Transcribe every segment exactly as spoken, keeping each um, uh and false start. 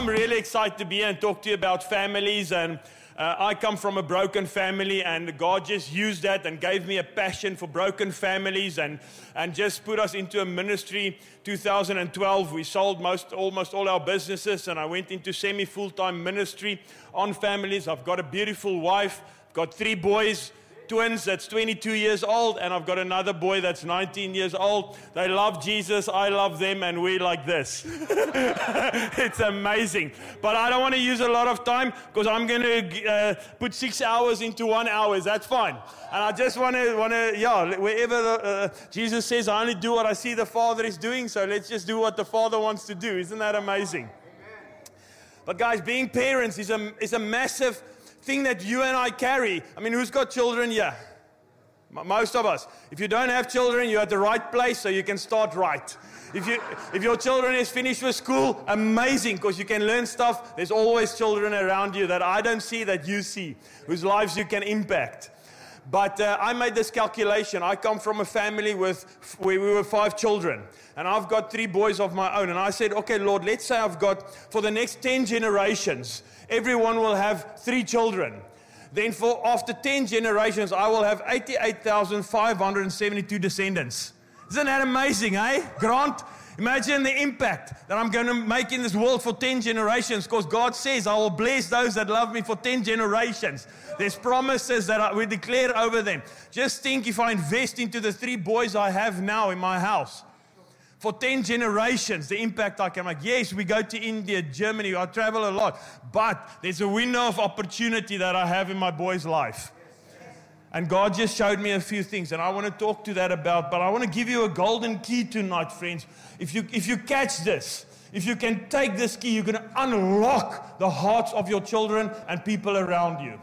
I'm really excited to be here and talk to you about families. And uh, I come from a broken family, and God just used that and gave me a passion for broken families, and and just put us into a ministry. two thousand twelve, we sold most almost all our businesses, and I went into semi full-time ministry on families. I've got a beautiful wife, I've got three boys. Twins that's twenty-two years old, and I've got another boy that's nineteen years old. They love Jesus, I love them, and we like this. It's amazing. But I don't want to use a lot of time, because I'm going to uh, put six hours into one hour. That's fine. And I just want to, want to, yeah, wherever the, uh, Jesus says, I only do what I see the Father is doing, so let's just do what the Father wants to do. Isn't that amazing? Amen. But guys, being parents is a, is a massive thing that you and I carry. I mean, who's got children here? Most of us. If you don't have children, you're at the right place, so you can start right. If you, if your children is finished with school, amazing, because you can learn stuff. There's always children around you that I don't see that you see, whose lives you can impact. But uh, I made this calculation. I come from a family with where we were five children, and I've got three boys of my own. And I said, okay, Lord, let's say I've got, for the next ten generations, everyone will have three children. Then for after ten generations, I will have eighty-eight thousand five hundred seventy-two descendants. Isn't that amazing, eh? Grant, imagine the impact that I'm going to make in this world for ten generations, because God says, I will bless those that love me for ten generations. There's promises that I, we declare over them. Just think, if I invest into the three boys I have now in my house, for ten generations, the impact I can make. Yes, we go to India, Germany, I travel a lot, but there's a window of opportunity that I have in my boy's life. And God just showed me a few things, and I want to talk to that about, but I want to give you a golden key tonight, friends. If you, if you catch this, if you can take this key, you're going to unlock the hearts of your children and people around you.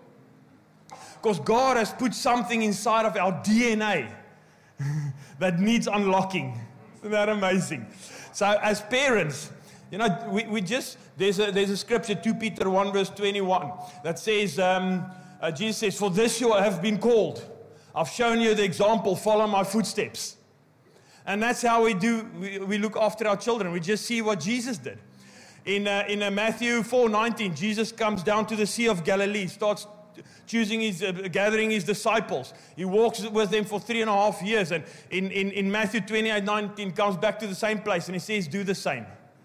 Because God has put something inside of our D N A that needs unlocking. Isn't that amazing? So as parents, you know, we, we just, there's a, there's a scripture, two Peter one verse twenty-one, that says, um, uh, Jesus says, for this you have been called. I've shown you the example, follow my footsteps. And that's how we do, we, we look after our children. We just see what Jesus did. In, uh, in uh, Matthew four nineteen, Jesus comes down to the Sea of Galilee, starts choosing his, uh, gathering his disciples. He walks with them for three and a half years. And in, in, in Matthew twenty-eight nineteen, comes back to the same place, and he says, do the same.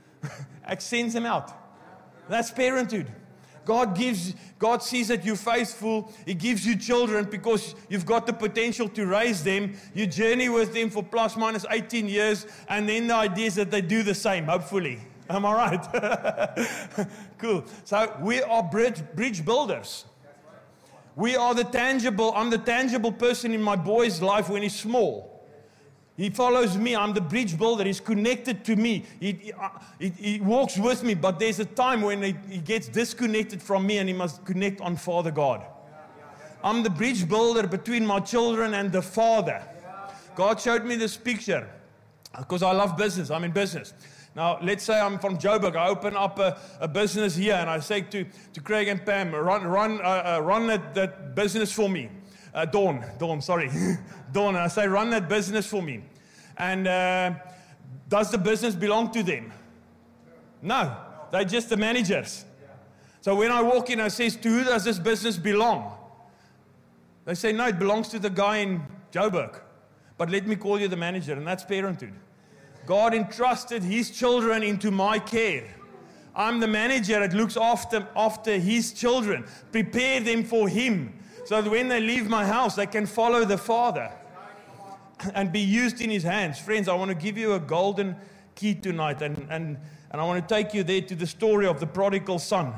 It sends them out. That's parenthood. God gives, God sees that you're faithful. He gives you children because you've got the potential to raise them. You journey with them for plus minus eighteen years, and then the idea is that they do the same, hopefully. Am I right? Cool. So we are bridge, bridge builders. We are the tangible, I'm the tangible person in my boy's life when he's small. He follows me, I'm the bridge builder, he's connected to me, he, he, uh, he, he walks with me, but there's a time when he, he gets disconnected from me and he must connect on Father God. I'm the bridge builder between my children and the Father. God showed me this picture, because I love business, I'm in business. Now, let's say I'm from Joburg. I open up a, a business here, and I say to, to Craig and Pam, run run, uh, uh, run that, that business for me. Uh, Dawn, Dawn, sorry. Dawn, and I say, run that business for me. And uh, does the business belong to them? No, they're just the managers. So when I walk in, I say, to who does this business belong? They say, no, it belongs to the guy in Joburg. But let me call you the manager, and that's parenthood. God entrusted his children into my care. I'm the manager that looks after, after his children. Prepare them for him, so that when they leave my house, they can follow the Father and be used in his hands. Friends, I want to give you a golden key tonight, and, and, and I want to take you there to the story of the prodigal son.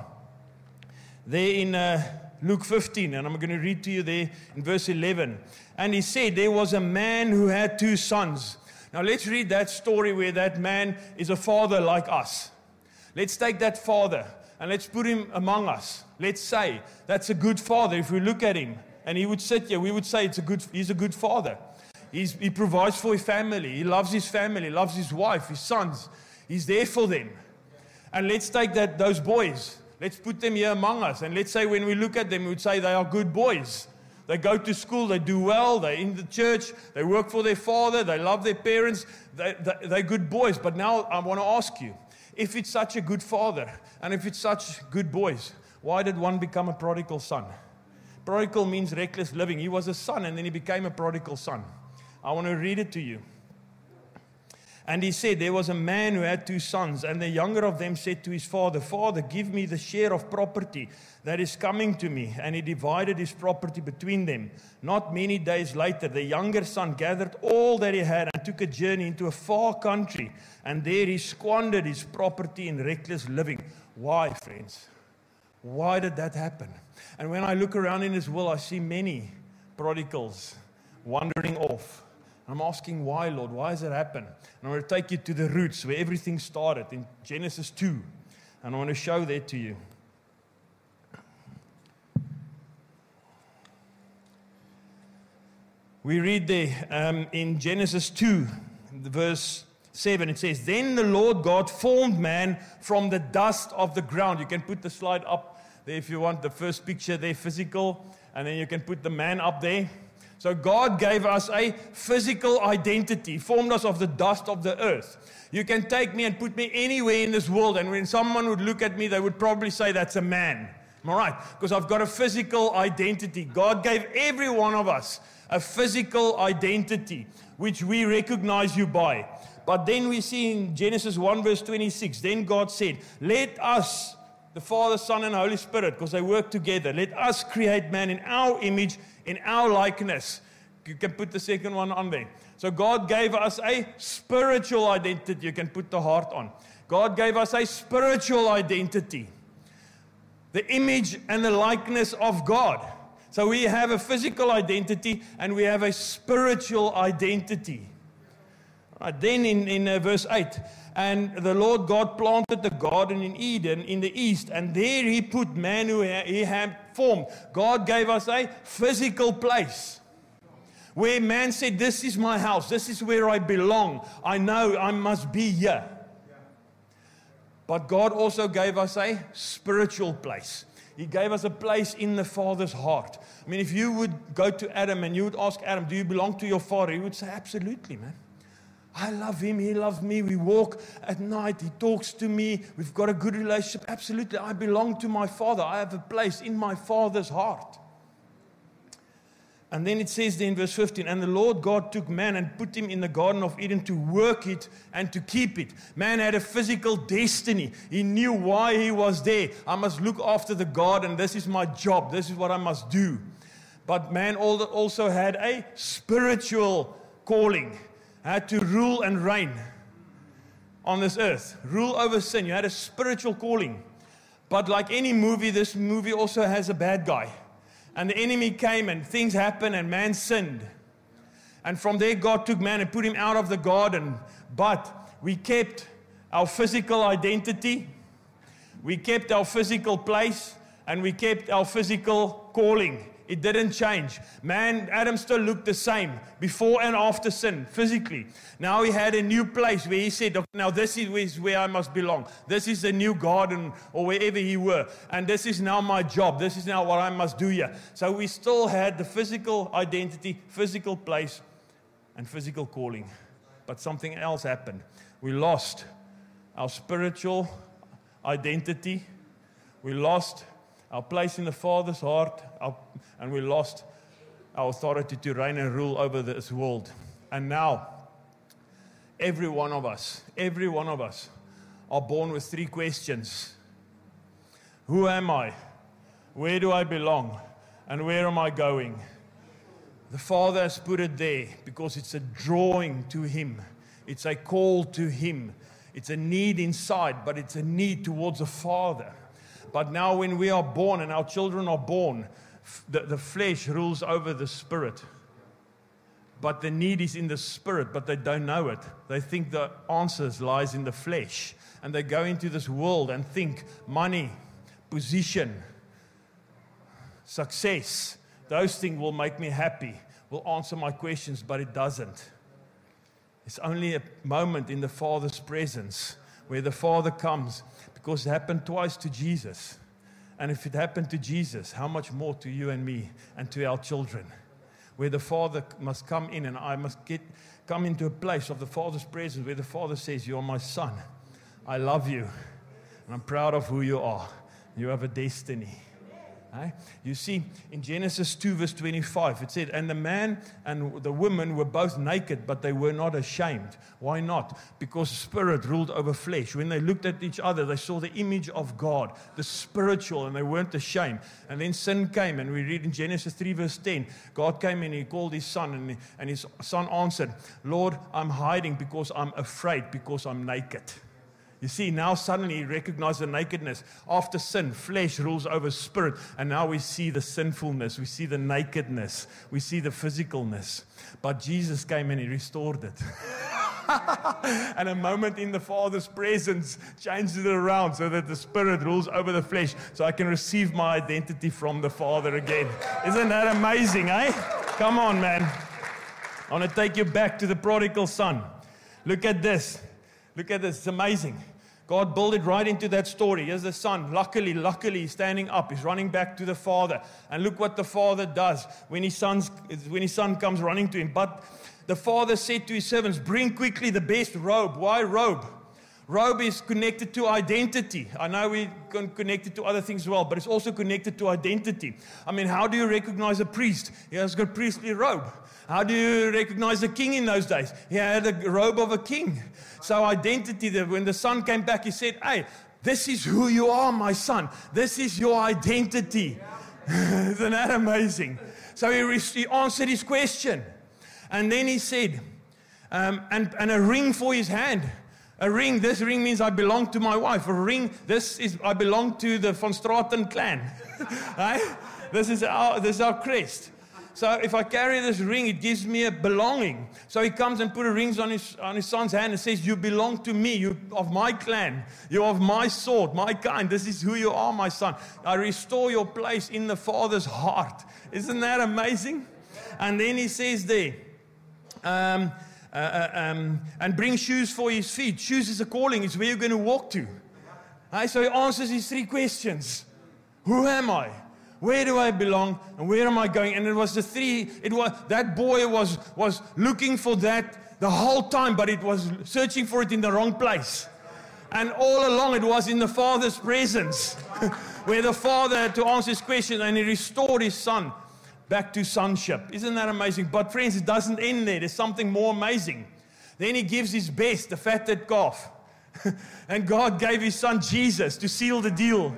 There in uh, Luke fifteen, and I'm going to read to you there in verse eleven. And he said, there was a man who had two sons. Now let's read that story where that man is a father like us. Let's take that father and let's put him among us. Let's say that's a good father. If we look at him and he would sit here, we would say it's a good, he's a good father. He's, he provides for his family. He loves his family, loves his wife, his sons. He's there for them. And let's take that those boys. Let's put them here among us. And let's say when we look at them, we would say they are good boys. They go to school, they do well, they're in the church, they work for their father, they love their parents, they, they, they're good boys. But now I want to ask you, If it's such a good father, and if it's such good boys, why did one become a prodigal son? Prodigal means reckless living. He was a son, and then he became a prodigal son. I want to read it to you. And he said, there was a man who had two sons, and the younger of them said to his father, Father, give me the share of property that is coming to me. And he divided his property between them. Not many days later, the younger son gathered all that he had and took a journey into a far country. And there he squandered his property in reckless living. Why, friends? Why did that happen? And when I look around in this world, I see many prodigals wandering off. I'm asking why, Lord? Why has it happened? And I want to take you to the roots where everything started in Genesis two. And I want to show that to you. We read there um, in Genesis two, verse seven, it says, Then the Lord God formed man from the dust of the ground. You can put the slide up there if you want, the first picture there, physical. And then you can put the man up there. So God gave us a physical identity, formed us of the dust of the earth. You can take me and put me anywhere in this world, and when someone would look at me, they would probably say that's a man. Am I right? Because I've got a physical identity. God gave every one of us a physical identity, which we recognize you by. But then we see in Genesis one verse twenty-six, then God said, let us, the Father, Son, and Holy Spirit, because they work together, let us create man in our image, in our likeness. You can put the second one on there. So God gave us a spiritual identity. You can put the heart on. God gave us a spiritual identity. The image and the likeness of God. So we have a physical identity and we have a spiritual identity. All right, then in, in uh, verse eight, and the Lord God planted the garden in Eden in the east, and there he put man who he had formed. God gave us a physical place where man said, this is my house, this is where I belong. I know I must be here. But God also gave us a spiritual place. He gave us a place in the Father's heart. I mean, if you would go to Adam and you would ask Adam, do you belong to your father? He would say, absolutely, man. I love him, he loves me, we walk at night, he talks to me, we've got a good relationship. Absolutely, I belong to my Father. I have a place in my Father's heart. And then it says there in verse fifteen, and the Lord God took man and put him in the Garden of Eden to work it and to keep it. Man had a physical destiny. He knew why he was there. I must look after the garden. This is my job. This is what I must do. But man also had a spiritual calling. Had to rule and reign on this earth. Rule over sin. You had a spiritual calling. But like any movie, this movie also has a bad guy. And the enemy came and things happened and man sinned. And from there God took man and put him out of the garden. But we kept our physical identity. We kept our physical place. And we kept our physical calling. It didn't change. Man, Adam still looked the same before and after sin, physically. Now he had a new place where he said, okay, now this is where I must belong. This is the new garden or wherever he were. And this is now my job. This is now what I must do here. So we still had the physical identity, physical place, and physical calling. But something else happened. We lost our spiritual identity. We lost our place in the Father's heart, our, and we lost our authority to reign and rule over this world. And now, every one of us, every one of us are born with three questions. Who am I? Where do I belong? And where am I going? The Father has put it there because it's a drawing to Him. It's a call to Him. It's a need inside, but it's a need towards the Father. But now when we are born and our children are born, the, the flesh rules over the spirit. But the need is in the spirit, but they don't know it. They think the answers lies in the flesh. And they go into this world and think money, position, success, those things will make me happy, will answer my questions, but it doesn't. It's only a moment in the Father's presence where the Father comes. Because it happened twice to Jesus. And if it happened to Jesus, how much more to you and me and to our children? Where the Father must come in and I must get come into a place of the Father's presence where the Father says, you are my son. I love you. And I'm proud of who you are. You have a destiny. Right? You see, in Genesis two, verse twenty-five, it said, and the man and the woman were both naked, but they were not ashamed. Why not? Because spirit ruled over flesh. When they looked at each other, they saw the image of God, the spiritual, and they weren't ashamed. And then sin came, and we read in Genesis three, verse ten, God came and He called His son, and, he, and His son answered, Lord, I'm hiding because I'm afraid, because I'm naked. You see, now suddenly he recognized the nakedness. After sin, flesh rules over spirit. And now we see the sinfulness. We see the nakedness. We see the physicalness. But Jesus came and He restored it. And a moment in the Father's presence changes it around so that the spirit rules over the flesh. So I can receive my identity from the Father again. Isn't that amazing, eh? Come on, man. I want to take you back to the prodigal son. Look at this. Look at this. It's amazing. God built it right into that story. Here's the son. Luckily, luckily, he's standing up. He's running back to the father. And look what the father does when his, son's, when his son comes running to him. But the father said to his servants, bring quickly the best robe. Why robe? Robe is connected to identity. I know we can connect it to other things as well, but it's also connected to identity. I mean, how do you recognize a priest? He has got a priestly robe. How do you recognize a king in those days? He had a robe of a king. So identity, when the son came back, he said, hey, this is who you are, my son. This is your identity. Isn't that amazing? So he, he answered his question. And then he said, um, and, and a ring for his hand. A ring, this ring means I belong to my wife. A ring, this is, I belong to the Van Straten clan. Right? This is our, this is our crest. So if I carry this ring, it gives me a belonging. So he comes and puts a ring on his, on his son's hand and says, you belong to me. You're of my clan. You're of my sort, my kind. This is who you are, my son. I restore your place in the Father's heart. Isn't that amazing? And then he says there, um, uh, uh, um, and bring shoes for his feet. Shoes is a calling. It's where you're going to walk to. Right? So he answers his three questions. Who am I? Where do I belong? And where am I going? And it was the three, it was, that boy was, was looking for that the whole time, but it was searching for it in the wrong place. And all along it was in the Father's presence, where the Father had to answer his question, and He restored his son back to sonship. Isn't that amazing? But friends, it doesn't end there. There's something more amazing. Then He gives His best, the fatted calf. And God gave His son Jesus to seal the deal.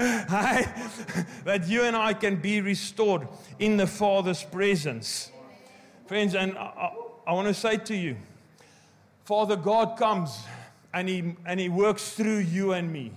That you and I can be restored in the Father's presence. Friends, and I, I, I want to say to you, Father God comes and he, and he works through you and me.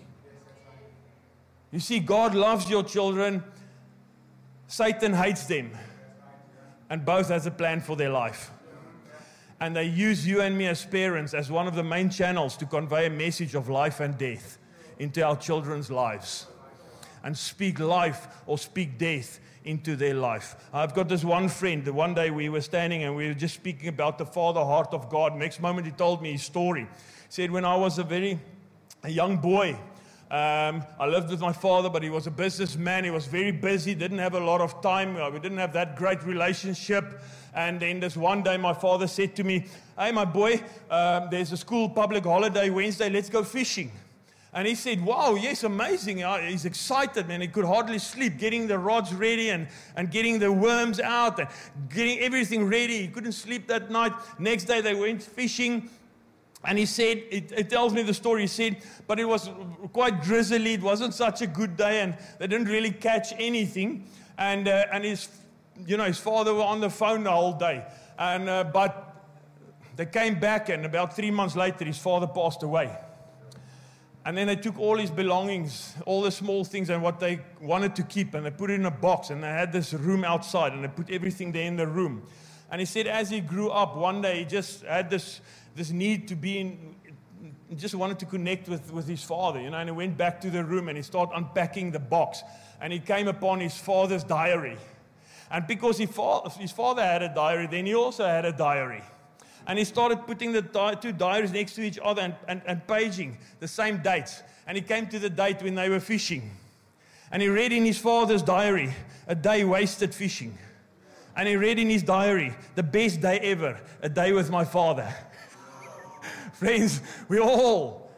You see, God loves your children. Satan hates them. And both has a plan for their life. And they use you and me as parents as one of the main channels to convey a message of life and death into our children's lives. And speak life or speak death into their life. I've got this one friend. One day we were standing and we were just speaking about the Father heart of God. Next moment he told me his story. He said, when I was a very a young boy, Um, I lived with my father, but he was a businessman. He was very busy, didn't have a lot of time. We didn't have that great relationship. And then this one day, my father said to me, hey, my boy, um, there's a school public holiday Wednesday. Let's go fishing. And he said, wow, yes, amazing. He's excited, man. He could hardly sleep, getting the rods ready and, and getting the worms out and getting everything ready. He couldn't sleep that night. Next day, they went fishing. And he said, it, it tells me the story, he said, but it was quite drizzly, it wasn't such a good day, and they didn't really catch anything. And uh, and his, you know, his father was on the phone the whole day. And uh, but they came back, and about three months later, his father passed away. And then they took all his belongings, all the small things, and what they wanted to keep, and they put it in a box, and they had this room outside, and they put everything there in the room. And he said, as he grew up, one day he just had this. This need to be in, just wanted to connect with, with his father, you know, and he went back to the room and he started unpacking the box. And he came upon his father's diary. And because he fa- his father had a diary, then he also had a diary. And he started putting the di- two diaries next to each other and, and, and paging the same dates. And he came to the date when they were fishing. And he read in his father's diary, a day wasted fishing. And he read in his diary, the best day ever, a day with my father. Friends, we all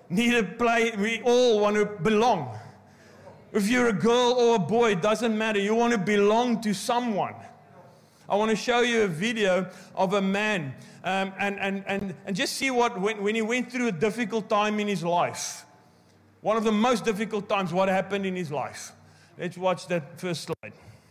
need a place. We all want to belong. If you're a girl or a boy, it doesn't matter. You want to belong to someone. I want to show you a video of a man um, and, and, and, and just see what, when, when he went through a difficult time in his life, one of the most difficult times, what happened in his life. Let's watch that first slide.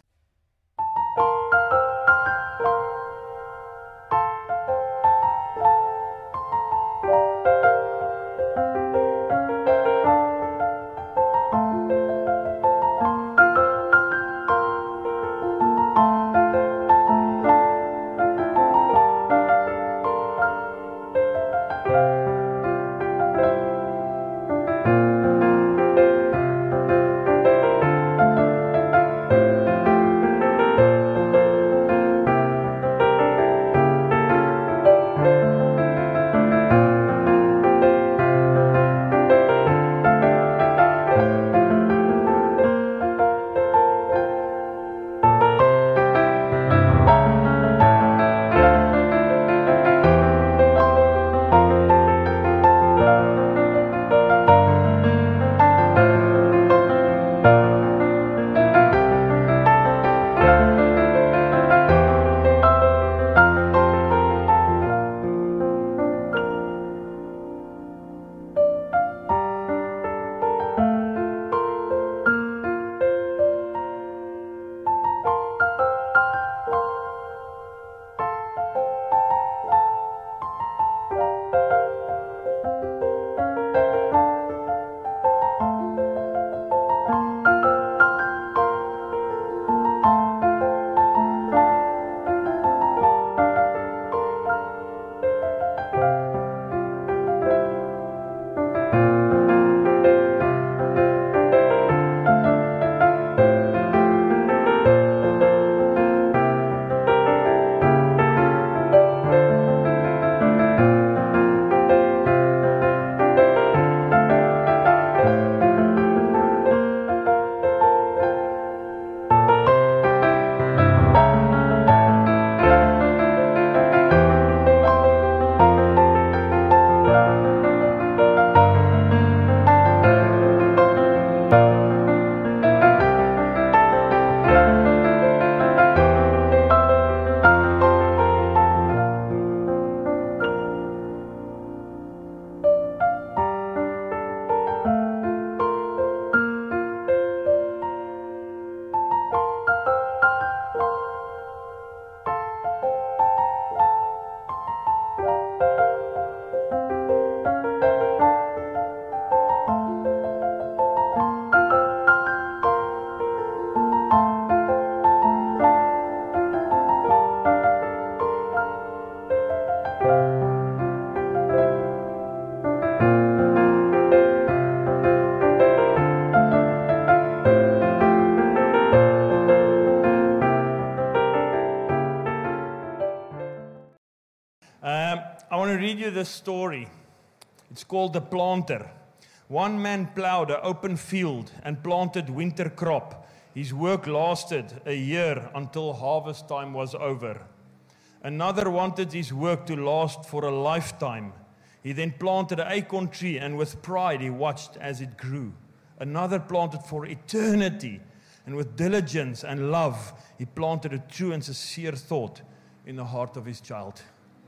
read you this story. It's called The Planter. One man plowed an open field and planted winter crop. His work lasted a year until harvest time was over. Another wanted his work to last for a lifetime. He then planted an acorn tree, and with pride he watched as it grew. Another planted for eternity, and with diligence and love he planted a true and sincere thought in the heart of his child.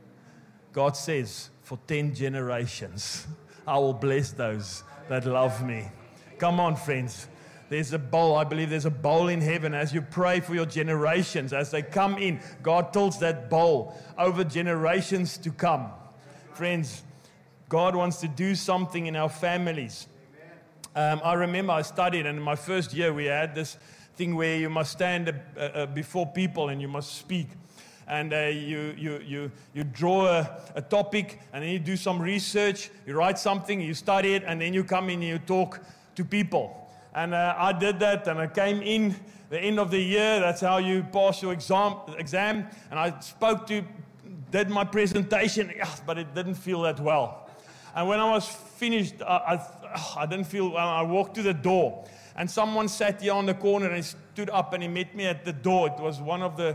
God says, for ten generations, I will bless those that love me. Come on, friends. There's a bowl. I believe there's a bowl in heaven as you pray for your generations. As they come in, God tilts that bowl over generations to come. Friends, God wants to do something in our families. Um, I remember I studied, and in my first year we had this thing where you must stand uh, uh, before people and you must speak. And uh, you, you, you, you draw a, a topic, and then you do some research, you write something, you study it, and then you come in and you talk to people. And uh, I did that, and I came in the end of the year. That's how you pass your exam. exam. And I spoke to, did my presentation, but it didn't feel that well. And when I was finished, I, I, I didn't feel well. I walked to the door, and someone sat here on the corner and he stood up and he met me at the door. It was one of the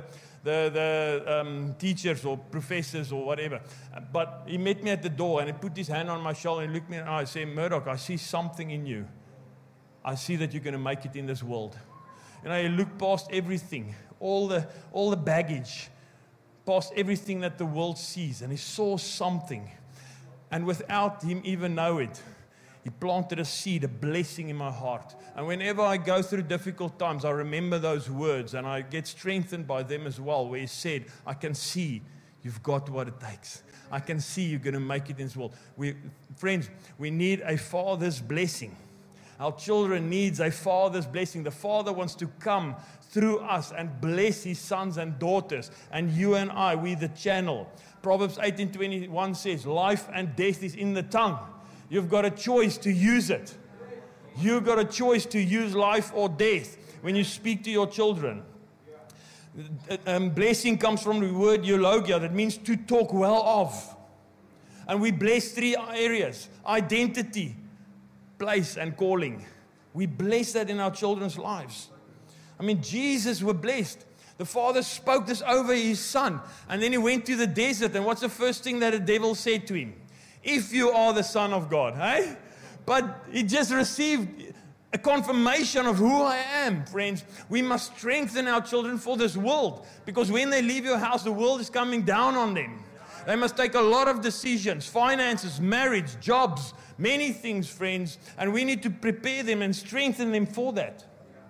the, the um, teachers or professors or whatever. But he met me at the door and he put his hand on my shoulder and looked me in the eye and said, Murdoch, I see something in you. I see that you're going to make it in this world. You know, he looked past everything, all the, all the baggage, past everything that the world sees, and he saw something. And without him even know it, he planted a seed, a blessing in my heart. And whenever I go through difficult times, I remember those words and I get strengthened by them as well, where he said, I can see you've got what it takes. I can see you're going to make it in this world. We, friends, we need a Father's blessing. Our children needs a Father's blessing. The Father wants to come through us and bless His sons and daughters. And you and I, we the channel. Proverbs eighteen twenty-one says, life and death is in the tongue. You've got a choice to use it. You've got a choice to use life or death when you speak to your children. Um, blessing comes from the word eulogia, that means to talk well of. And we bless three areas: identity, place, and calling. We bless that in our children's lives. I mean, Jesus was blessed. The Father spoke this over His Son. And then He went to the desert. And what's the first thing that the devil said to Him? If you are the Son of God, hey? But he just received a confirmation of who I am, friends. We must strengthen our children for this world, because when they leave your house, the world is coming down on them. They must take a lot of decisions, finances, marriage, jobs, many things, friends, and we need to prepare them and strengthen them for that.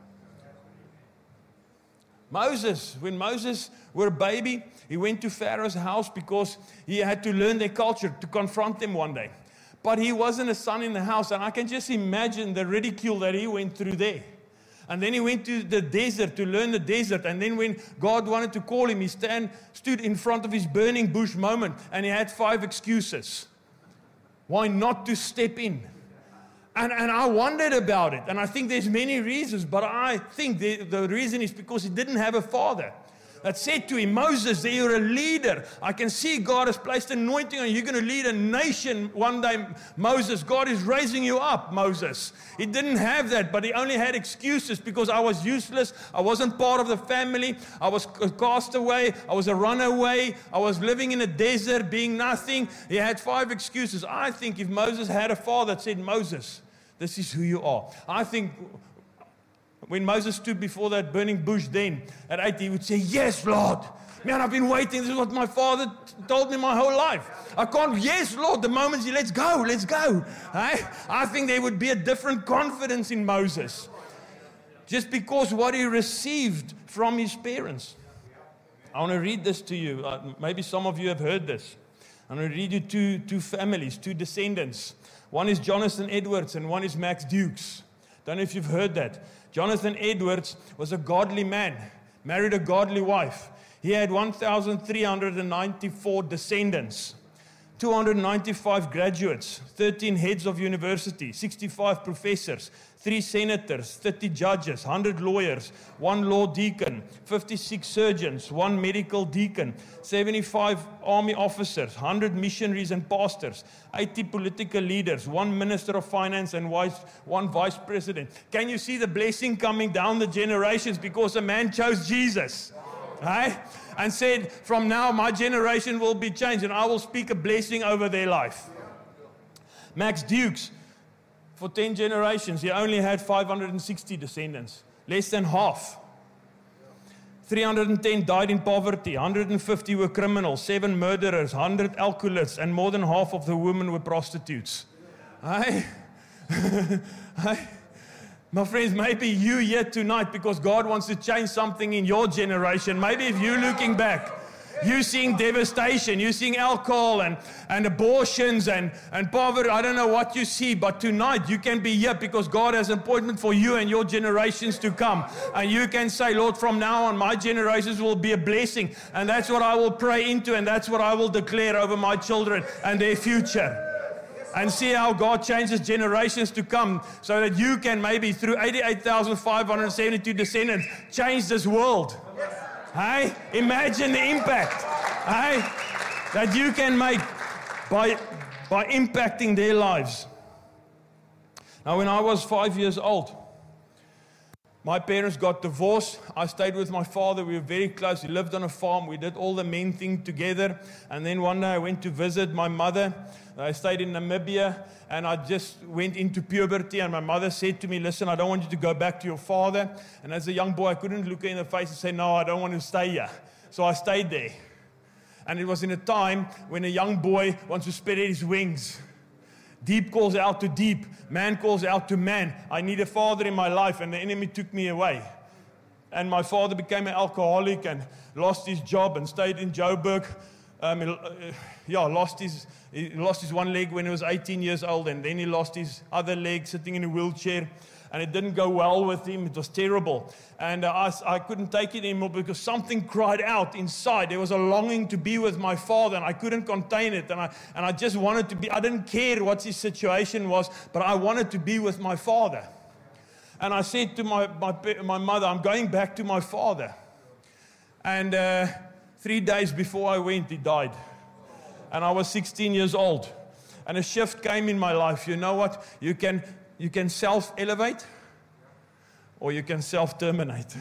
Moses, when Moses was a baby, he went to Pharaoh's house because he had to learn their culture, to confront them one day. But he wasn't a son in the house, and I can just imagine the ridicule that he went through there. And then he went to the desert to learn the desert, and then when God wanted to call him, he stand, stood in front of his burning bush moment, and he had five excuses why not to step in. And, and I wondered about it, and I think there's many reasons, but I think the, the reason is because he didn't have a father that said to him, Moses, you're a leader. I can see God has placed anointing on you. You're going to lead a nation one day, Moses. God is raising you up, Moses. He didn't have that, but he only had excuses because I was useless. I wasn't part of the family. I was cast away. I was a runaway. I was living in a desert, being nothing. He had five excuses. I think if Moses had a father that said, Moses, this is who you are. I think when Moses stood before that burning bush then, at eight, he would say, yes, Lord. Man, I've been waiting. This is what my father t- told me my whole life. I can't, yes, Lord. The moment he, let's go, let's go. Hey? I think there would be a different confidence in Moses. Just because what he received from his parents. I want to read this to you. Uh, maybe some of you have heard this. I'm going to read you two, two families, two descendants. One is Jonathan Edwards and one is Max Dukes. Don't know if you've heard that. Jonathan Edwards was a godly man, married a godly wife. He had one thousand three hundred ninety-four descendants, two hundred ninety-five graduates, thirteen heads of university, sixty-five professors, three senators, thirty judges, one hundred lawyers, one law deacon, fifty-six surgeons, one medical deacon, seventy-five army officers, one hundred missionaries and pastors, eighty political leaders, one minister of finance and one vice president. Can you see the blessing coming down the generations because a man chose Jesus? Right? And said, from now my generation will be changed and I will speak a blessing over their life. Max Dukes, for ten generations, he only had five hundred sixty descendants, less than half. three hundred ten died in poverty, one hundred fifty were criminals, seven murderers, one hundred alcoholics, and more than half of the women were prostitutes. Hey? Hey? My friends, maybe you here tonight because God wants to change something in your generation. Maybe if you're looking back, you're seeing devastation, you're seeing alcohol and, and abortions and, and poverty. I don't know what you see, but tonight you can be here because God has an appointment for you and your generations to come. And you can say, Lord, from now on, my generations will be a blessing. And that's what I will pray into, and that's what I will declare over my children and their future. And see how God changes generations to come so that you can maybe through eighty-eight thousand five hundred seventy-two descendants change this world. Hey? Imagine the impact, hey, that you can make by, by impacting their lives. Now, when I was five years old, My parents got divorced. I stayed with my father. We were very close. We lived on a farm. We did all the men thing together. And then one day I went to visit my mother. I stayed in Namibia, and I just went into puberty. And my mother said to me, listen, I don't want you to go back to your father. And as a young boy, I couldn't look her in the face and say, no, I don't want to stay here. So I stayed there. And it was in a time when a young boy wants to spread his wings. Deep calls out to deep. Man calls out to man. I need a father in my life, and the enemy took me away. And my father became an alcoholic and lost his job and stayed in Joburg. Um, he, uh, yeah, lost his, he lost his one leg when he was eighteen years old, and then he lost his other leg sitting in a wheelchair. And it didn't go well with him. It was terrible. And uh, I, I couldn't take it anymore because something cried out inside. There was a longing to be with my father, and I couldn't contain it. And I, and I just wanted to be, I didn't care what his situation was, but I wanted to be with my father. And I said to my, my, my mother, I'm going back to my father. And uh, three days before I went, he died. And I was sixteen years old. And a shift came in my life. You know what? You can... You can self-elevate, or you can self-terminate.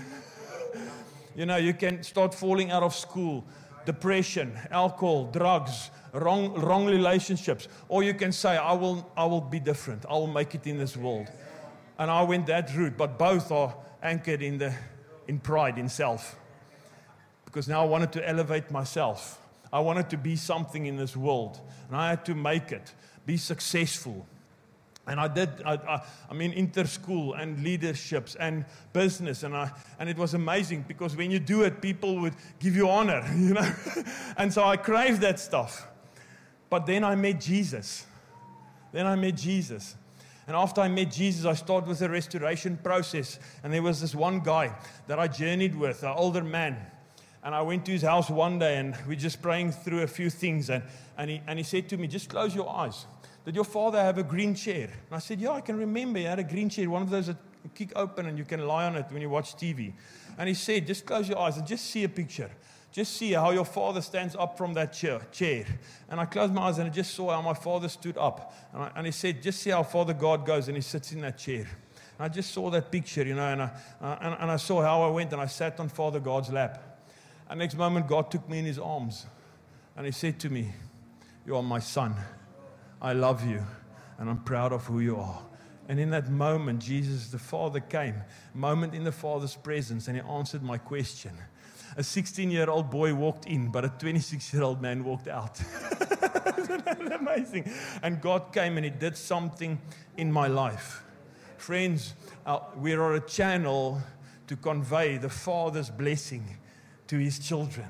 You know, you can start falling out of school, depression, alcohol, drugs, wrong, wrong relationships. Or you can say, I will, I will be different. I will make it in this world. And I went that route, but both are anchored in, the, in pride, in self. Because now I wanted to elevate myself. I wanted to be something in this world. And I had to make it, be successful. And I did, I, I, I mean, inter-school and leaderships and business. And, I, and it was amazing because when you do it, people would give you honor, you know. And so I craved that stuff. But then I met Jesus. Then I met Jesus. And after I met Jesus, I started with a restoration process. And there was this one guy that I journeyed with, an older man. And I went to his house one day, and we were just praying through a few things. And, and, he, and he said to me, just close your eyes. Did your father have a green chair? And I said, yeah, I can remember he had a green chair, one of those that you kick open and you can lie on it when you watch T V. And he said, just close your eyes and just see a picture. Just see how your father stands up from that chair. chair. And I closed my eyes and I just saw how my father stood up. And, I, and he said, just see how Father God goes, and he sits in that chair. And I just saw that picture, you know, and I, uh, and, and I saw how I went, and I sat on Father God's lap. And next moment, God took me in his arms. And he said to me, you are my son. I love you, and I'm proud of who you are. And in that moment, Jesus, the Father, came, a moment in the Father's presence, and he answered my question. A sixteen-year-old boy walked in, but a twenty-six-year-old man walked out. Isn't that amazing? And God came, and he did something in my life. Friends, uh, we are a channel to convey the Father's blessing to his children.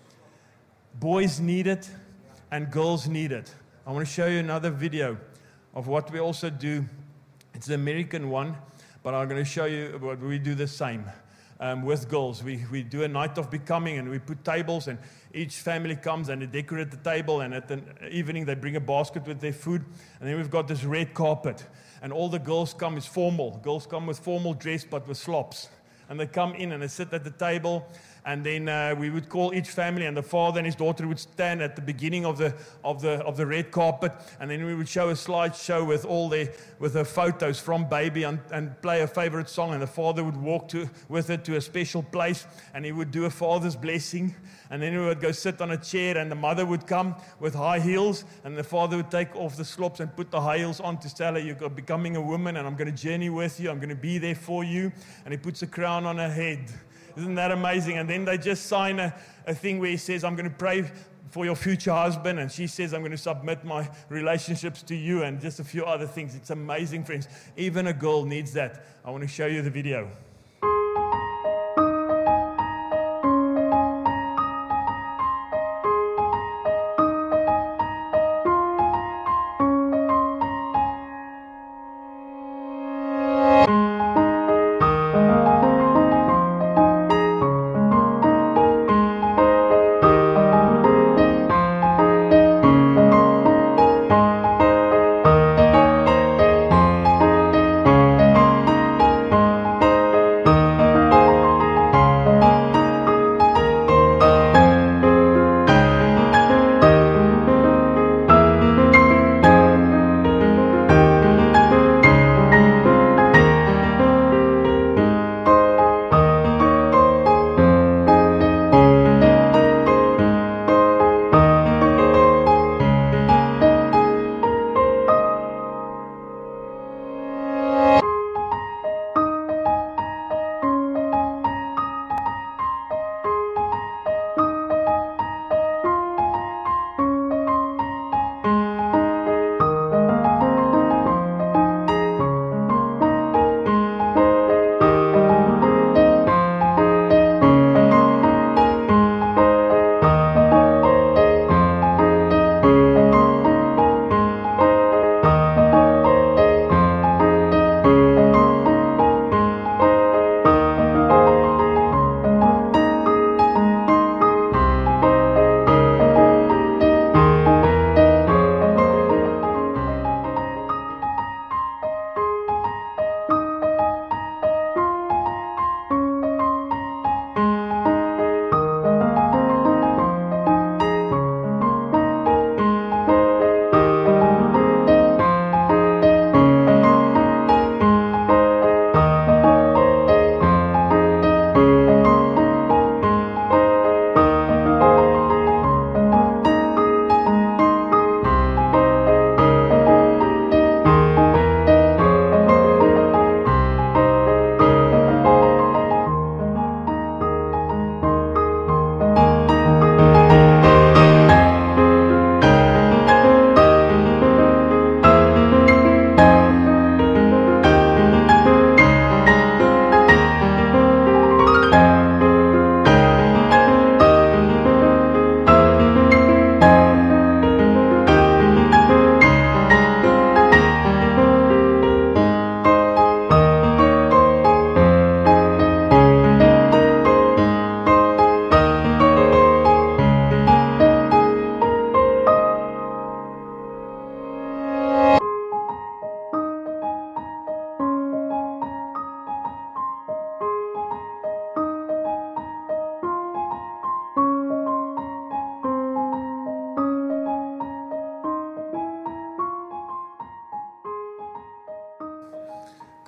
Boys need it, and girls need it. I want to show you another video of what we also do. It's the American one, but I'm going to show you what we do the same um, with girls. We, we do a night of becoming, and we put tables, and each family comes and they decorate the table, and at the evening they bring a basket with their food, and then we've got this red carpet, and all the girls come, it's formal. Girls come with formal dress, but with slops. And they come in and they sit at the table, and then uh, we would call each family, and the father and his daughter would stand at the beginning of the of the of the red carpet, and then we would show a slideshow with all their with the photos from baby, and, and play a favorite song, and the father would walk to with it to a special place, and he would do a father's blessing, and then we would go sit on a chair, and the mother would come with high heels, and the father would take off the slops and put the high heels on to tell her, you're becoming a woman, and I'm going to journey with you, I'm going to be there for you, and he puts a crown on her head. Isn't that amazing? And then they just sign a, a thing where he says, I'm going to pray for your future husband. And she says, I'm going to submit my relationships to you, and just a few other things. It's amazing, friends. Even a girl needs that. I want to show you the video.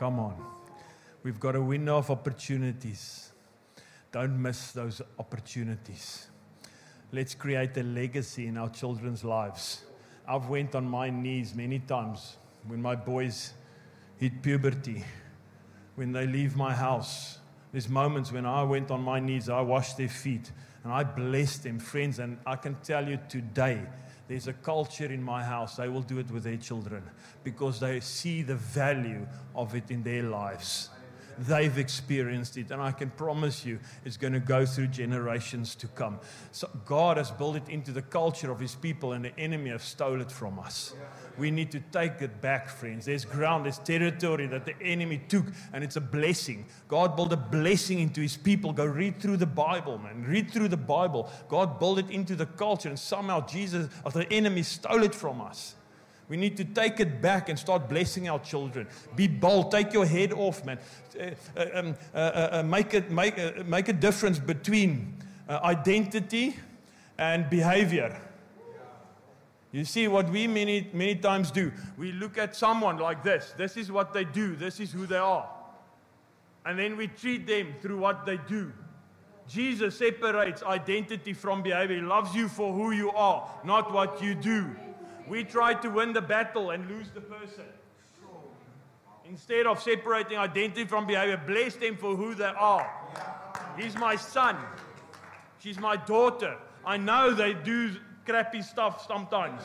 Come on. We've got a window of opportunities. Don't miss those opportunities. Let's create a legacy in our children's lives. I've went on my knees many times when my boys hit puberty, when they leave my house. There's moments when I went on my knees, I washed their feet, and I blessed them, friends. And I can tell you today, there's a culture in my house. They will do it with their children because they see the value of it in their lives. They've experienced it, and I can promise you it's going to go through generations to come. So God has built it into the culture of His people, and the enemy has stolen it from us. We need to take it back, friends. There's ground, there's territory that the enemy took, and it's a blessing. God built a blessing into His people. Go read through the Bible, man. Read through the Bible. God built it into the culture, and somehow Jesus, or the enemy, stole it from us. We need to take it back and start blessing our children. Be bold. Take your head off, man. Uh, uh, um, uh, uh, make it make uh, make a difference between uh, identity and behavior. You see what we many many times do. We look at someone like this. This is what they do. This is who they are, and then we treat them through what they do. Jesus separates identity from behavior. He loves you for who you are, not what you do. We try to win the battle and lose the person. Instead of separating identity from behavior, bless them for who they are. He's my son. She's my daughter. I know they do crappy stuff sometimes.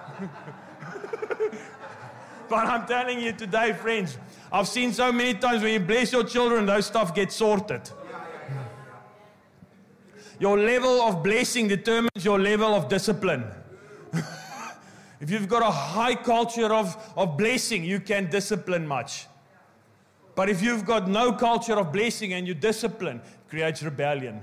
But I'm telling you today, friends, I've seen so many times when you bless your children, those stuff gets sorted. Your level of blessing determines your level of discipline. If you've got a high culture of, of blessing, you can discipline much. But if you've got no culture of blessing and you discipline, it creates rebellion.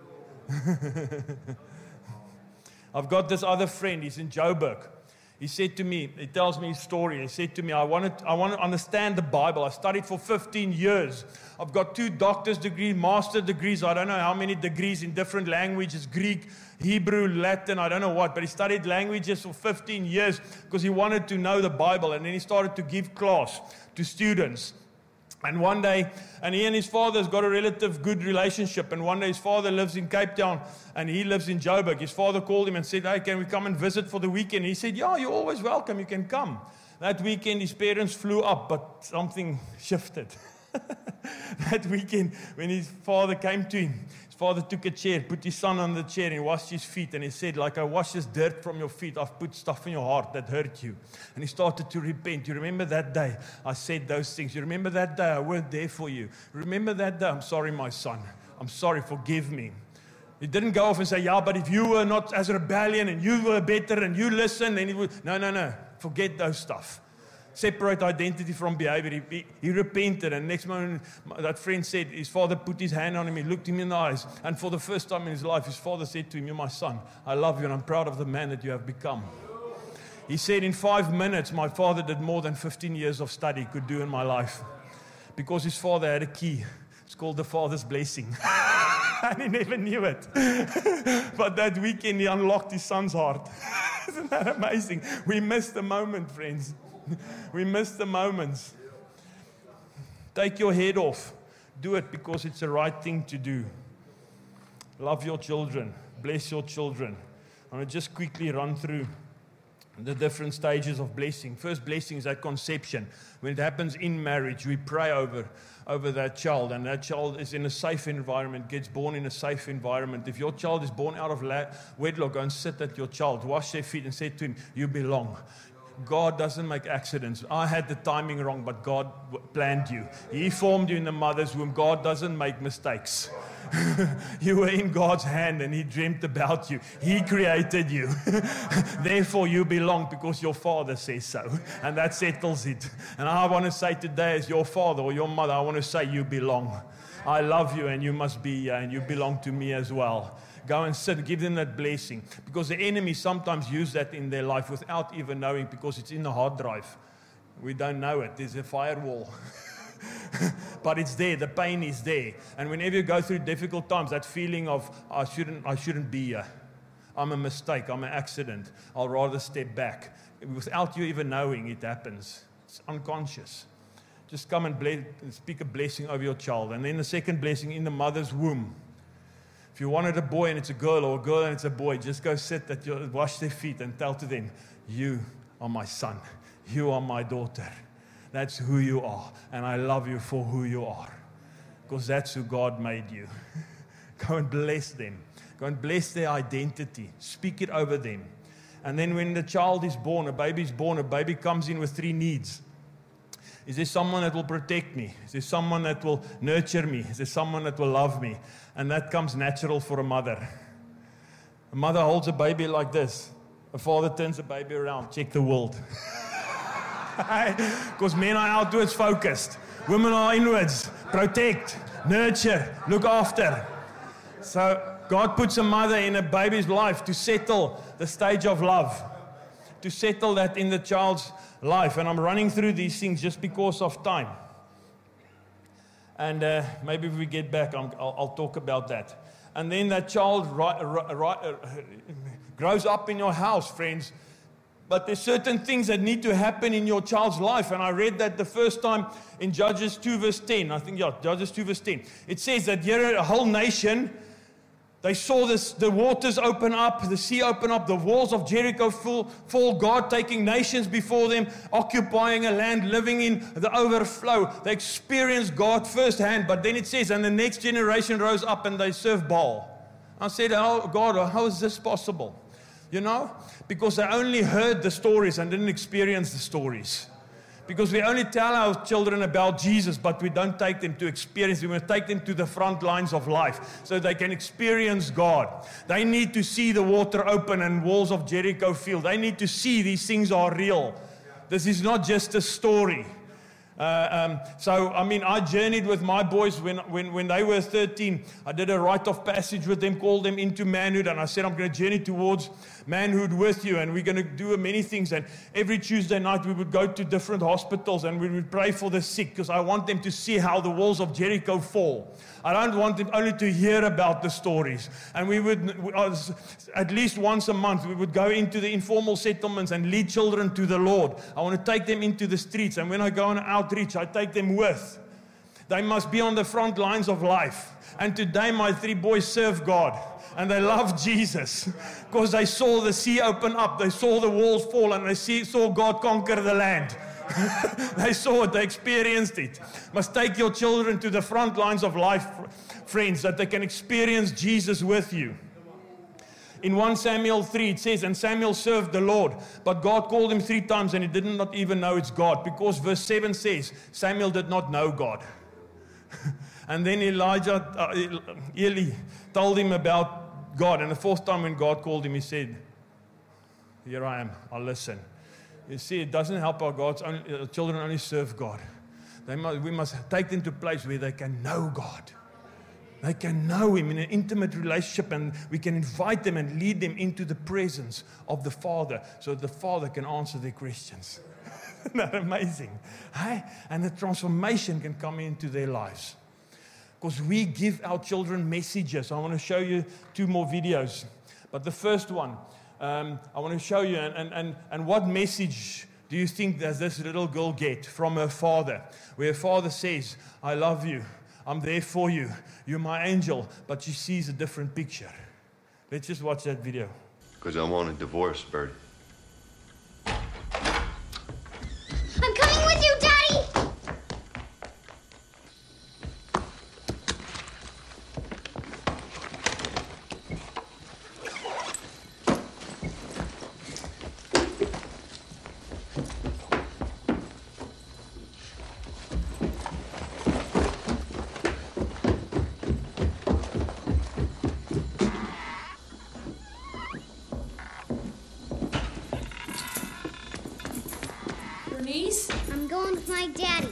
I've got this other friend, he's in Joburg. He said to me, he tells me his story. He said to me, I want to, I want to understand the Bible. I studied for fifteen years. I've got two doctor's degrees, master degrees. I don't know how many degrees in different languages, Greek, Hebrew, Latin, I don't know what. But he studied languages for fifteen years because he wanted to know the Bible. And then he started to give class to students. And one day, and he and his father's got a relative good relationship. And one day his father lives in Cape Town and he lives in Joburg. His father called him and said, hey, can we come and visit for the weekend? He said, yeah, you're always welcome. You can come. That weekend his parents flew up, but something shifted. That weekend when his father came to him, his father took a chair, put his son on the chair and washed his feet. And he said, like I wash this dirt from your feet, I've put stuff in your heart that hurt you. And he started to repent. You remember that day I said those things? You remember that day I weren't there for you? Remember that day? I'm sorry, my son. I'm sorry, forgive me. He didn't go off and say, yeah, but if you were not as rebellion and you were better and you listened, then he would. No, no, no. Forget those stuff. Separate identity from behavior. He, he repented, and next moment, that friend said, his father put his hand on him, he looked him in the eyes, and for the first time in his life, his father said to him, you're my son, I love you, and I'm proud of the man that you have become. He said, in five minutes, my father did more than fifteen years of study could do in my life, because his father had a key. It's called the father's blessing. And he never knew it. But that weekend, he unlocked his son's heart. Isn't that amazing? We missed the moment, friends. We miss the moments. Take your head off. Do it because it's the right thing to do. Love your children. Bless your children. I'm going to just quickly run through the different stages of blessing. First blessing is at conception. When it happens in marriage, we pray over, over that child, and that child is in a safe environment, gets born in a safe environment. If your child is born out of wedlock, go and sit at your child, wash their feet and say to him, you belong. God doesn't make accidents. I had the timing wrong, but God planned you. He formed you in the mother's womb. God doesn't make mistakes. You were in God's hand and He dreamt about you. He created you. Therefore, you belong because your Father says so. And that settles it. And I want to say today, as your father or your mother, I want to say you belong. I love you and you must be here and you belong to me as well. Go and sit, give them that blessing. Because the enemy sometimes use that in their life without even knowing, because it's in the hard drive. We don't know it. There's a firewall. But it's there. The pain is there. And whenever you go through difficult times, that feeling of, I shouldn't, I shouldn't be here. I'm a mistake. I'm an accident. I'll rather step back. Without you even knowing, it happens. It's unconscious. just come and bless, speak a blessing over your child. And then the second blessing in the mother's womb. If you wanted a boy and it's a girl, or a girl and it's a boy, just go sit at your, wash their feet and tell to them, you are my son. You are my daughter. That's who you are. And I love you for who you are. Because that's who God made you. Go and bless them. Go and bless their identity. Speak it over them. And then when the child is born, a baby is born, a baby comes in with three needs. Is there someone that will protect me? Is there someone that will nurture me? Is there someone that will love me? And that comes natural for a mother. A mother holds a baby like this. A father turns the baby around. Check the world. Because men are outwards focused. Women are inwards. Protect, nurture, look after. So God puts a mother in a baby's life to settle the stage of love. To settle that in the child's life. And I'm running through these things just because of time. And uh, maybe if we get back, I'm, I'll, I'll talk about that. And then that child ri- ri- ri- uh, grows up in your house, friends. But there's certain things that need to happen in your child's life. And I read that the first time in Judges two verse ten. I think, yeah, Judges two verse ten. It says that here a whole nation, they saw this, the waters open up, the sea open up, the walls of Jericho fall, fall, God taking nations before them, occupying a land, living in the overflow. They experienced God firsthand. But then it says, and the next generation rose up and they served Baal. I said, oh God, how is this possible? You know, because they only heard the stories and didn't experience the stories. Because we only tell our children about Jesus, but we don't take them to experience. We must take them to the front lines of life so they can experience God. They need to see the water open and walls of Jericho fall. They need to see these things are real. This is not just a story. Uh, um, so, I mean, I journeyed with my boys when, when, when they were thirteen. I did a rite of passage with them, called them into manhood, and I said, I'm going to journey towards manhood with you, and we're going to do many things. And every Tuesday night, we would go to different hospitals, and we would pray for the sick, because I want them to see how the walls of Jericho fall. I don't want them only to hear about the stories. And we would, at least once a month, we would go into the informal settlements and lead children to the Lord. I want to take them into the streets, and when I go on outreach, I take them with. They must be on the front lines of life. And today, my three boys serve God. And they love Jesus because they saw the sea open up. They saw the walls fall, and they see, saw God conquer the land. They saw it. They experienced it. Must take your children to the front lines of life, friends, that they can experience Jesus with you. In First Samuel three, it says, and Samuel served the Lord, but God called him three times, and he did not even know it's God, because verse seven says, Samuel did not know God. And then Elijah, uh, Eli told him about God. And the fourth time when God called him, he said, here I am, I'll listen. You see, it doesn't help our God's only, uh, children only serve God. They must, we must take them to a place where they can know God. They can know Him in an intimate relationship, and we can invite them and lead them into the presence of the Father so that the Father can answer their questions. Isn't that amazing? Hey? And the transformation can come into their lives. Because we give our children messages. I want to show you two more videos. But the first one, um, I want to show you, and, and, and what message do you think does this little girl get from her father? Where her father says, I love you. I'm there for you. You're my angel. But she sees a different picture. Let's just watch that video. Because I want a divorce, Bertie. I'm coming with you, Daddy! Bernice? I'm going with my daddy.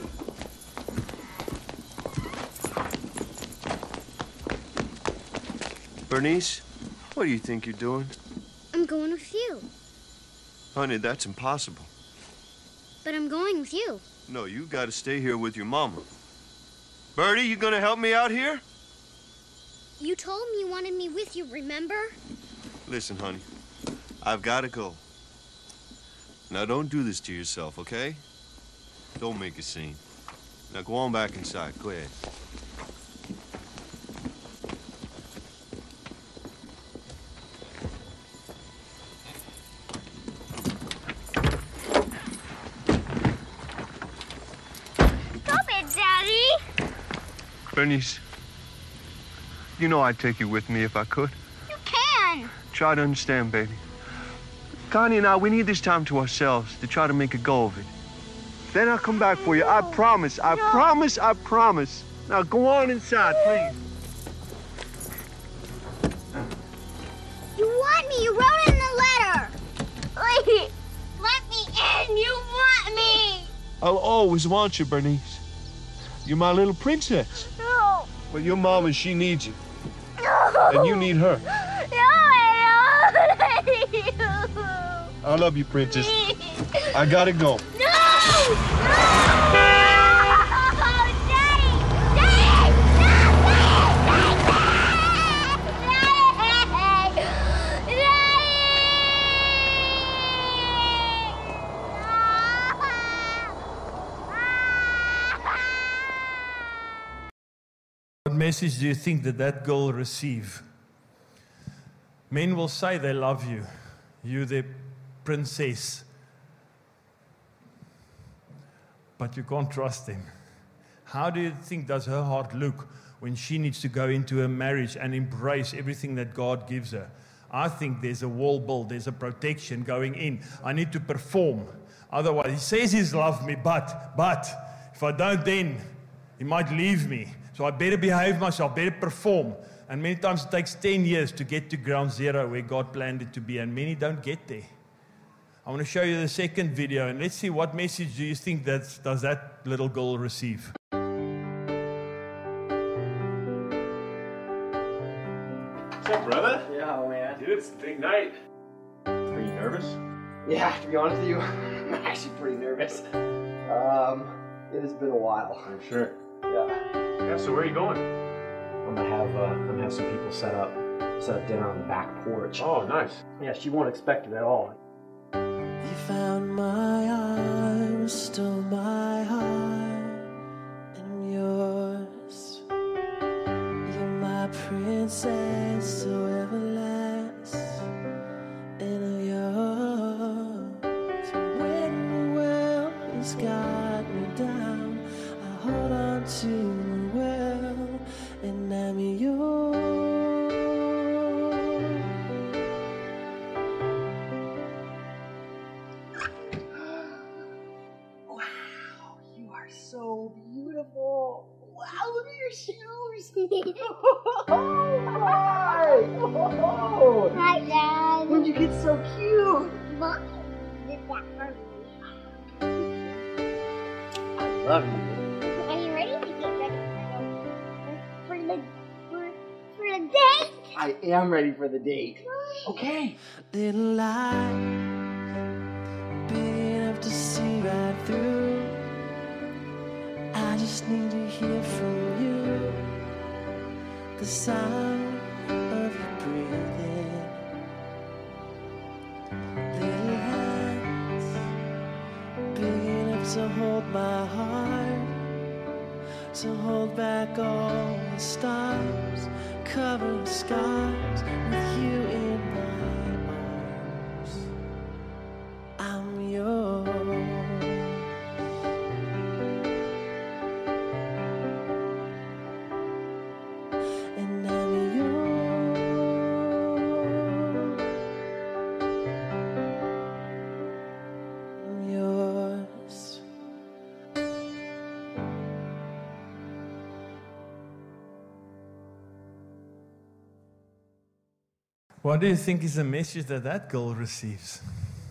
Bernice, what do you think you're doing? I'm going with you. Honey, that's impossible. But I'm going with you. No, you got to stay here with your mama. Bertie, you gonna help me out here? You told me you wanted me with you, remember? Listen, honey, I've got to go. Now, don't do this to yourself, okay? Don't make a scene. Now go on back inside. Go ahead. Stop it, Daddy! Bernice, you know I'd take you with me if I could. You can! Try to understand, baby. Connie and I, we need this time to ourselves to try to make a go of it. Then I'll come back for you. I promise. I No. promise. I promise. Now go on inside, please. You want me. You wrote it in the letter. Please, let me in. You want me. I'll always want you, Bernice. You're my little princess. No. But your mama, she needs you. No. And you need her. No, I don't. you. I love you, princess. I gotta go. No! No! Daddy! Daddy! Daddy! What message do you think that that girl will receive? Men will say they love you. You're their princess. But you can't trust them. How do you think does her heart look when she needs to go into a marriage and embrace everything that God gives her? I think there's a wall built, there's a protection going in. I need to perform. Otherwise, he says he's loved me, but, but, if I don't then, he might leave me. So I better behave myself, better perform. And many times it takes ten years to get to ground zero where God planned it to be, and many don't get there. I want to show you the second video, and let's see what message do you think that does that little girl receive. What's up, brother? Yeah, man. Dude, it's a big night. Are you nervous? Yeah, to be honest with you, I'm actually pretty nervous. Um, it has been a while. I'm sure. Yeah. Yeah, so where are you going? I'm gonna have uh, I'm gonna have some people set up set up dinner on the back porch. Oh, nice. Yeah, she won't expect it at all. You found my arms, stole my heart, and I'm yours. You're my princess, so everlasting, and I'm yours. When the world has got me down, I hold on to the world, and I'm yours. So beautiful. Wow, look at your shoes. Oh my! Oh. Hi, Dad. When'd you get so cute? Mommy did that for me. I love you. Are you ready to get ready for the for, for the date? I am ready for the date. Okay. Little light, big enough to see right through. I just need to hear from you, the sound of your breathing. Little hands, big enough to hold my heart, to hold back all the stars, cover the scars with you in my arms. I'm yours. And I'm yours. What do you think is the message that that girl receives?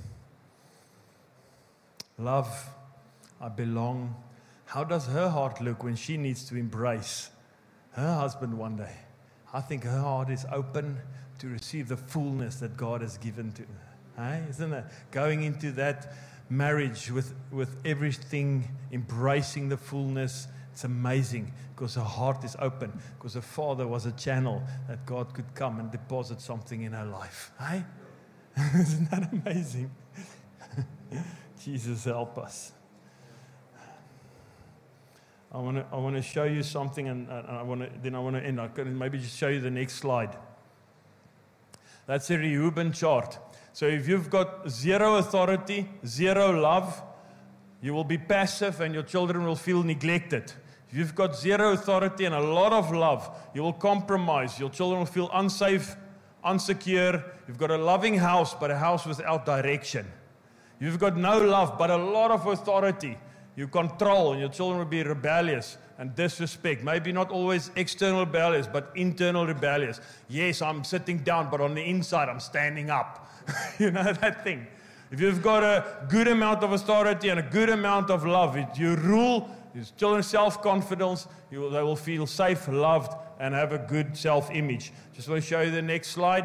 Love, I belong. How does her heart look when she needs to embrace her husband one day? I think her heart is open to receive the fullness that God has given to her. Hey? Isn't it? Going into that marriage with, with everything, embracing the fullness. It's amazing because her heart is open, because her father was a channel that God could come and deposit something in her life. Hey? Isn't that amazing? Jesus help us. I want to I want to show you something, and, and I want to then I want to end. I can maybe just show you the next slide. That's a Reuben chart. So if you've got zero authority, zero love, you will be passive and your children will feel neglected. If you've got zero authority and a lot of love, you will compromise. Your children will feel unsafe, unsecure. You've got a loving house, but a house without direction. You've got no love, but a lot of authority. You control, and your children will be rebellious and disrespect. Maybe not always external rebellious, but internal rebellious. Yes, I'm sitting down, but on the inside, I'm standing up. You know that thing. If you've got a good amount of authority and a good amount of love, it, you rule, your children self-confidence, you will, they will feel safe, loved, and have a good self-image. Just want to show you the next slide.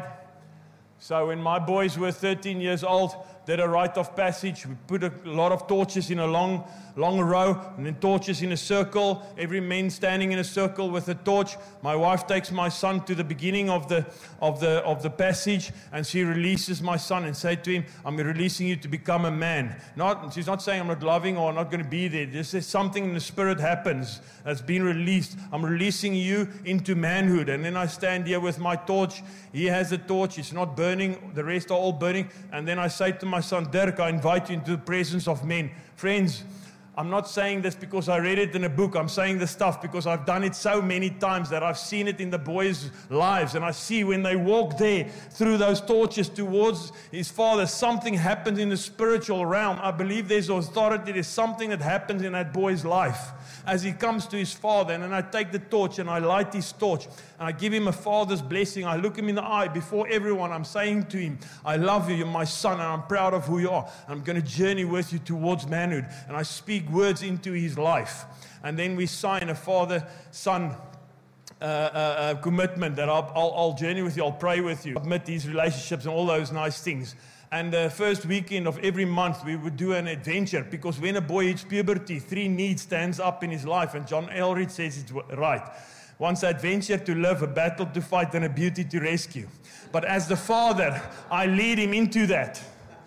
So when my boys were thirteen years old, did a rite of passage. We put a lot of torches in a long, long row, and then torches in a circle. Every man standing in a circle with a torch. My wife takes my son to the beginning of the of the of the passage, and she releases my son and say to him, "I'm releasing you to become a man." Not, she's not saying I'm not loving or not going to be there. This is something in the spirit happens that's been released. I'm releasing you into manhood, and then I stand here with my torch. He has a torch. It's not burning. The rest are all burning, and then I say to my My son Dirk, I invite you into the presence of men. Friends, I'm not saying this because I read it in a book. I'm saying this stuff because I've done it so many times that I've seen it in the boys' lives. And I see when they walk there through those torches towards his father, something happens in the spiritual realm. I believe there's authority. There's something that happens in that boy's life as he comes to his father. And then I take the torch and I light his torch. And I give him a father's blessing. I look him in the eye before everyone. I'm saying to him, I love you. You're my son. And I'm proud of who you are. I'm going to journey with you towards manhood. And I speak words into his life. And then we sign a father-son uh, uh, uh, commitment that I'll, I'll, I'll journey with you. I'll pray with you. Commit these relationships and all those nice things. And the first weekend of every month, we would do an adventure, because when a boy hits puberty, three needs stands up in his life. And John Elridge says it's right. One's adventure to live, a battle to fight, and a beauty to rescue. But as the father, I lead him into that.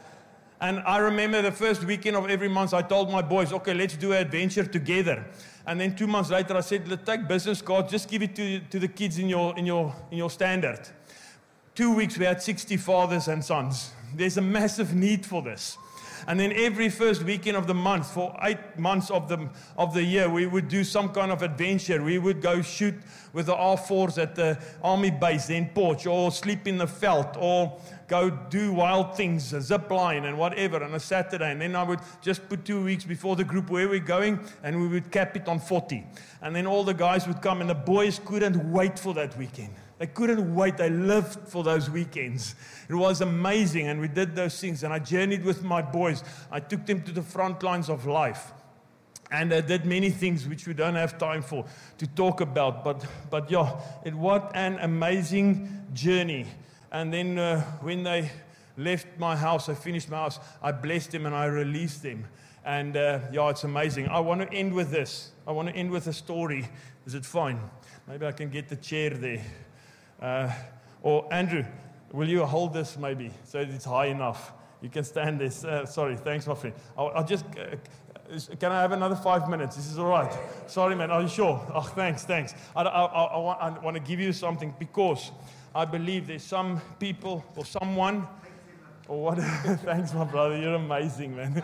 And I remember the first weekend of every month, I told my boys, okay, let's do an adventure together. And then two months later, I said, let's take business cards, just give it to, to the kids in your, in your, in your standard. Two weeks, we had sixty fathers and sons. There's a massive need for this. And then every first weekend of the month, for eight months of the, of the year, we would do some kind of adventure. We would go shoot with the R fours at the army base, then porch, or sleep in the veld, or go do wild things, a zip line and whatever on a Saturday. And then I would just put two weeks before the group where we're going, and we would cap it on forty. And then all the guys would come, and the boys couldn't wait for that weekend. They couldn't wait. They lived for those weekends. It was amazing, and we did those things. And I journeyed with my boys. I took them to the front lines of life. And I did many things which we don't have time for to talk about. But, but yeah, it what an amazing journey. And then uh, when they left my house, I finished my house, I blessed them and I released them. And uh, yeah, it's amazing. I want to end with this. I want to end with a story. Is it fine? Maybe I can get the chair there. Uh, or Andrew, will you hold this maybe so it's high enough? You can stand this. Uh, sorry, thanks, my friend. I'll, I'll just, uh, can I have another five minutes? This is all right. Sorry, man. Are you sure? Oh, thanks, thanks. I, I, I, I, want, I want to give you something, because I believe there's some people or someone, or what? Thanks, my brother. You're amazing, man.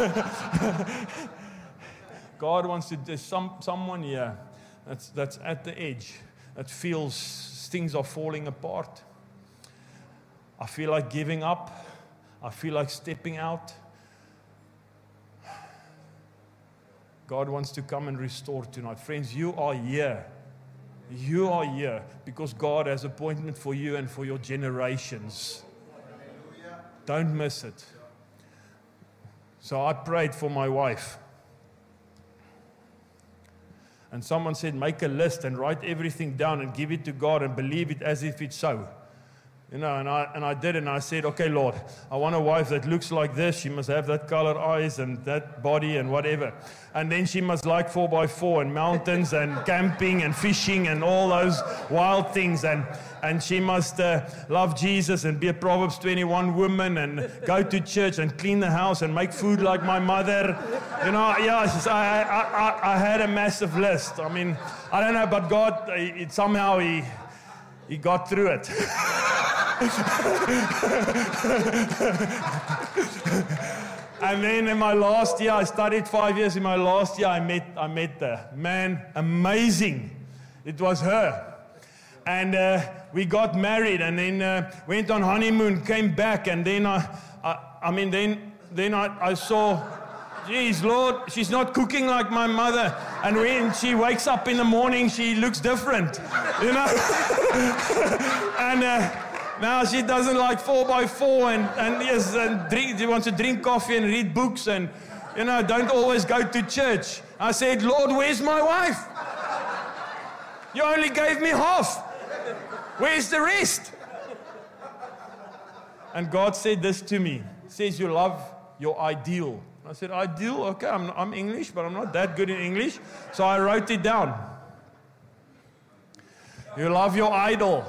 God wants to, there's some, someone here that's, that's at the edge, that feels things are falling apart. I feel like giving up. I feel like stepping out. God wants to come and restore tonight. Friends, you are here. You are here because God has appointment for you and for your generations. Don't miss it. So I prayed for my wife. And someone said, make a list and write everything down and give it to God and believe it as if it's so. You know, and I and I did, and I said, okay, Lord, I want a wife that looks like this. She must have that color eyes and that body and whatever. And then she must like four by four and mountains and camping and fishing and all those wild things. And and she must uh, love Jesus and be a Proverbs twenty-one woman and go to church and clean the house and make food like my mother. You know, yeah, it's just, I, I, I, I had a massive list. I mean, I don't know, but God, it, somehow he, he got through it. And then in my last year, I studied five years. In my last year, I met I met her. Man, amazing. It was her. And uh, we got married, and then uh, went on honeymoon, came back, and then I, I, I mean, then then I, I saw, geez, Lord, she's not cooking like my mother. And when she wakes up in the morning, she looks different, you know. and. Uh, Now she doesn't like four by four and, and yes, and drink, she wants to drink coffee and read books and, you know, don't always go to church. I said, Lord, where's my wife? You only gave me half. Where's the rest? And God said this to me. He says, you love your ideal. I said, ideal? Okay, I'm, I'm English, but I'm not that good in English. So I wrote it down. You love your idol.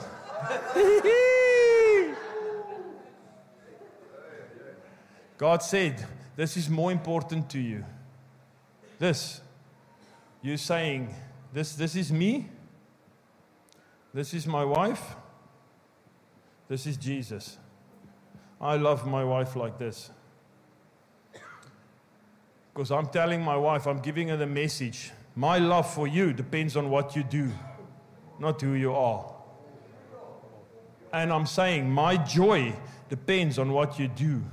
God said, this is more important to you. This. You're saying, this, this is me. This is my wife. This is Jesus. I love my wife like this. Because I'm telling my wife, I'm giving her the message. My love for you depends on what you do, not who you are. And I'm saying, my joy depends on what you do.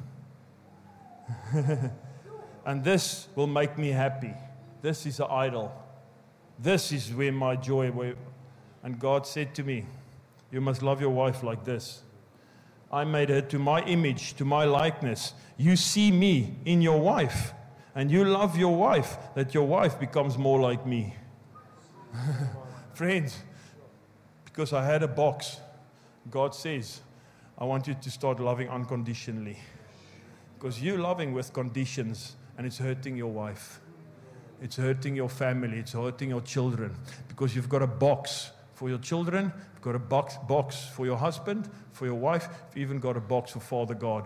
And this will make me happy. This is an idol. This is where my joy, where, and God said to me, you must love your wife like this. I made her to my image, to my likeness. You see me in your wife, and you love your wife, that your wife becomes more like me. Friends, because I had a box, God says, I want you to start loving unconditionally. Because you're loving with conditions, and it's hurting your wife. It's hurting your family. It's hurting your children. Because you've got a box for your children. You've got a box, box for your husband, for your wife. You've even got a box for Father God.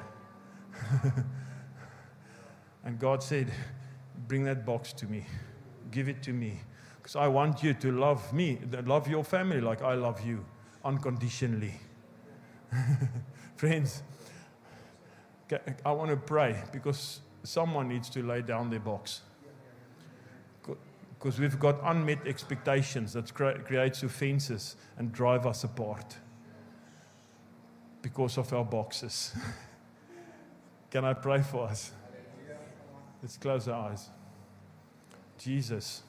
And God said, bring that box to me. Give it to me. Because I want you to love me, love your family like I love you, unconditionally. Friends, I want to pray because someone needs to lay down their box. Because we've got unmet expectations that creates offenses and drive us apart because of our boxes. Can I pray for us? Let's close our eyes. Jesus,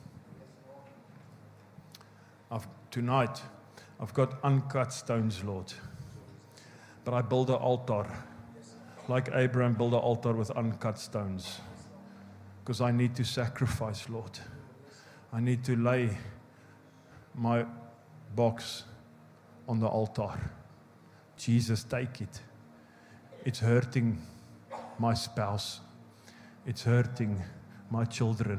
I've, tonight I've got uncut stones, Lord. But I build an altar. Like Abraham built an altar with uncut stones. Because I need to sacrifice, Lord. I need to lay my box on the altar. Jesus, take it. It's hurting my spouse. It's hurting my children.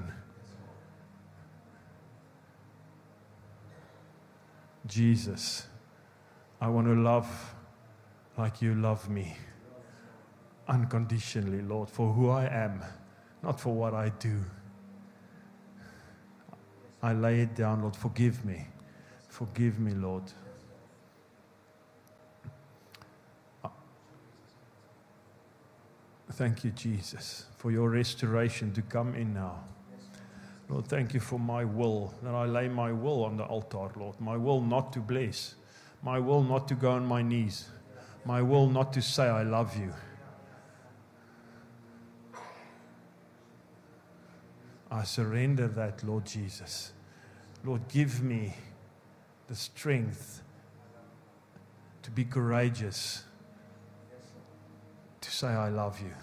Jesus, I want to love like you love me. Unconditionally, Lord, for who I am, not for what I do. I lay it down, Lord. Forgive me. Forgive me, Lord. Thank you, Jesus, for your restoration to come in now. Lord, thank you for my will, that I lay my will on the altar, Lord. My will not to bless. My will not to go on my knees. My will not to say I love you. I surrender that, Lord Jesus. Lord, give me the strength to be courageous, to say I love you,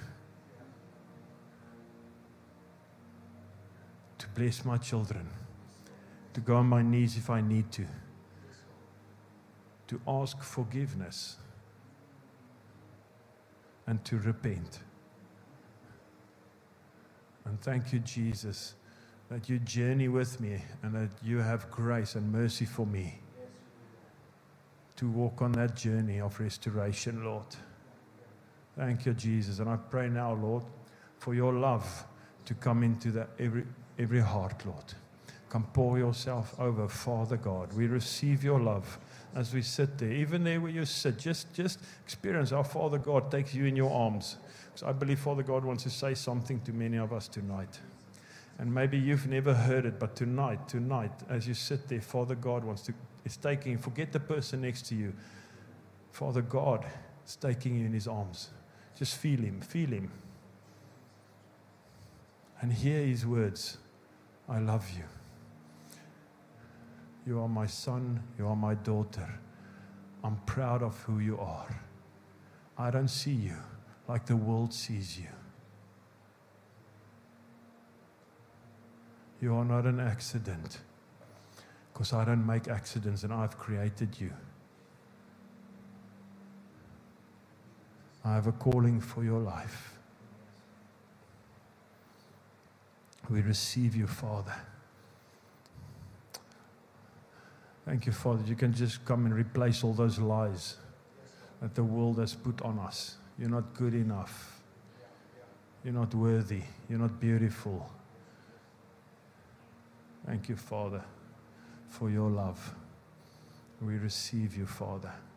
to bless my children, to go on my knees if I need to, to ask forgiveness and to repent. And thank you, Jesus, that you journey with me and that you have grace and mercy for me to walk on that journey of restoration, Lord. Thank you, Jesus. And I pray now, Lord, for your love to come into the, every, every heart, Lord. Come pour yourself over, Father God. We receive your love as we sit there. Even there where you sit, just, just experience how Father God takes you in your arms. Because I believe Father God wants to say something to many of us tonight. And maybe you've never heard it, but tonight, tonight, as you sit there, Father God wants to, is taking, forget the person next to you. Father God is taking you in his arms. Just feel him, feel him. And hear his words. I love you. You are my son, you are my daughter. I'm proud of who you are. I don't see you like the world sees you. You are not an accident, because I don't make accidents and I've created you. I have a calling for your life. We receive you, Father. Thank you, Father. You can just come and replace all those lies that the world has put on us. You're not good enough. You're not worthy. You're not beautiful. Thank you, Father, for your love. We receive you, Father.